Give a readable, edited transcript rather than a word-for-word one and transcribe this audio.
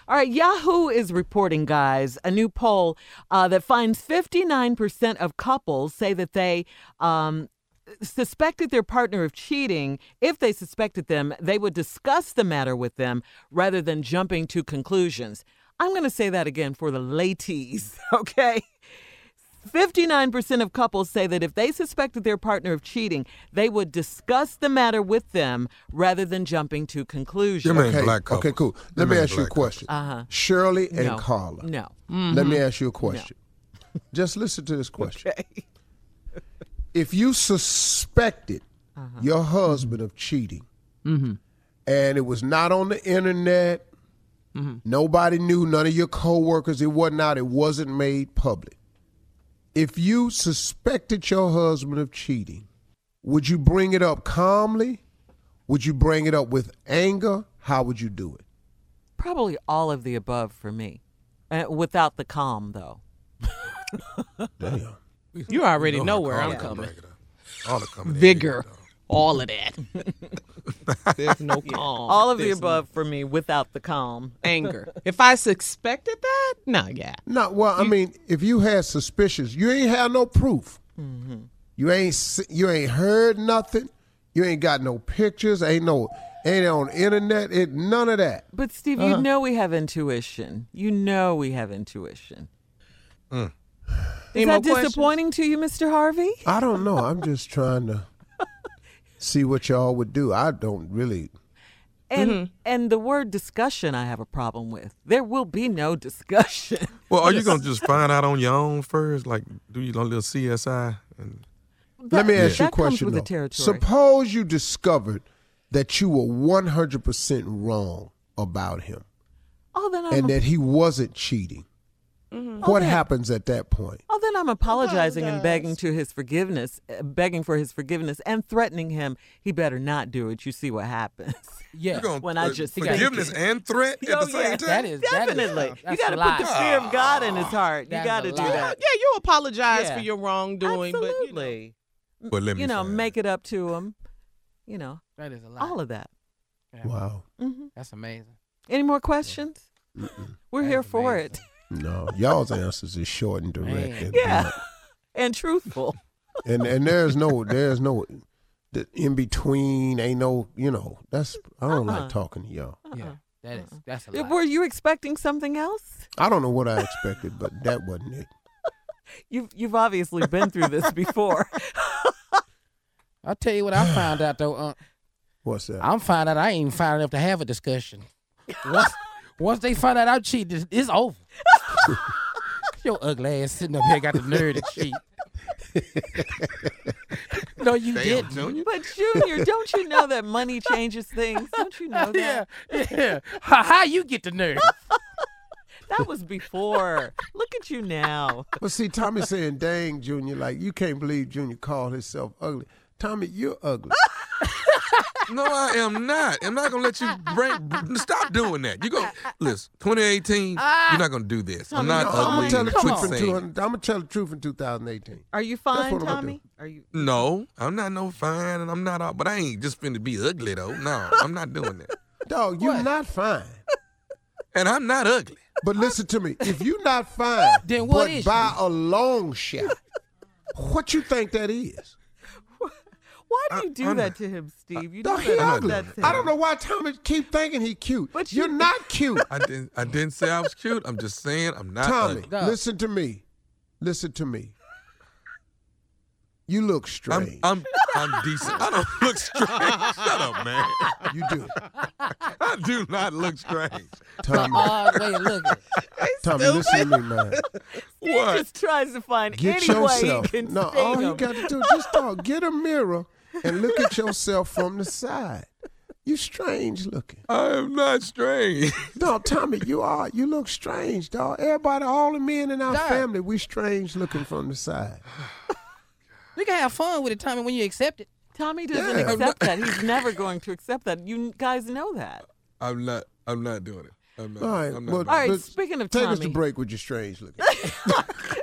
All right, Yahoo is reporting, guys, a new poll that finds 59% of couples say that they suspected their partner of cheating. If they suspected them, they would discuss the matter with them rather than jumping to conclusions. I'm going to say that again for the ladies, okay? 59% of couples say that if they suspected their partner of cheating, they would discuss the matter with them rather than jumping to conclusions. Okay, cool. Let me ask you a question. Shirley and No. Carla. No. Let me ask you a question. Just listen to this question. Okay. If you suspected your husband of cheating, and it was not on the internet, nobody knew, none of your coworkers, it wasn't made public. If you suspected your husband of cheating, would you bring it up calmly? Would you bring it up with anger? How would you do it? Probably all of the above for me. Without the calm, though. Damn. You already know where I'm coming. All the coming Vigor. All of that. There's no calm. All of the above for me without the calm. Anger. If I suspected that, No, well, I mean, if you had suspicions, you ain't have no proof. You ain't heard nothing. You ain't got no pictures. Ain't on the internet. None of that. But Steve, you know we have intuition. You know we have intuition. Is that disappointing to you, Mr. Harvey? I don't know. I'm just trying to see what y'all would do. I don't really. And the word discussion I have a problem with. There will be no discussion. Well, are you going to just find out on your own first? Like, do you a little CSI? Let me ask you a that comes question, with the though. territory. Suppose you discovered that you were 100% wrong about him and that he wasn't cheating. What happens at that point? Oh, then I'm apologizing and begging for his forgiveness and threatening him he better not do it. You see what happens. Yeah. When I just forgiveness and threat at the same time? Definitely. You got to put the fear of God in his heart. You got to do that. Yeah, you apologize for your wrongdoing. Absolutely. But let me make it up to him. That is a lot. All of that. Yeah. Wow. That's amazing. Any more questions? We're here for it. No, y'all's answers is short and direct. And truthful. And there's no in between. Ain't no, I don't like talking to y'all. Yeah, that's a lot. Were you expecting something else? I don't know what I expected, but that wasn't it. You've obviously been through this before. I'll tell you what I found out though. What's that? I'm finding out I ain't even found enough to have a discussion. Once they find out I'm cheating, it's over. Your ugly ass sitting up here got the nerve to cheat. No, you didn't. Junior. But Junior, don't you know that money changes things? Don't you know that? Yeah. How you get the nerve? That was before. Look at you now. But see, Tommy saying, dang, Junior, like, you can't believe Junior called himself ugly. Tommy, you're ugly. No, I am not. I'm not going to let you stop doing that. You go, listen, 2018, you're not going to do this. I'm not ugly. I'm going to tell the truth in 2018. Are you fine, Tommy? Are you? No, I'm not no fine, and I'm not all, but I ain't just finna be ugly, though. No, I'm not doing that. Dog, you're not fine. And I'm not ugly. But listen to me. If you're not fine, then what but is by a long shot, what you think that is? Why do you do that to him, Steve? You Dog, do he that ugly. to him. I don't know why Tommy keep thinking he cute. But you're not cute. I didn't say I was cute. I'm just saying I'm not Tommy, ugly. listen to me. Listen to me. You look strange. I'm decent. I don't look strange. Shut up, man. You do. I do not look strange. Tommy, Wait, look. Tommy, listen to me, man. He What? just tries to find Get any way yourself. he can No, sting all him. you got to do is just talk. Get a mirror and look at yourself from the side. You strange looking. I am not strange. No, Tommy, you are. You look strange, dog. Everybody, all the men in our family, we strange looking from the side. You can have fun with it, Tommy, when you accept it. Tommy doesn't accept that. He's never going to accept that. You guys know that. I'm not doing it. I'm not. All right, I'm not well, doing All right, but speaking of take Tommy. us to break with your strange looking.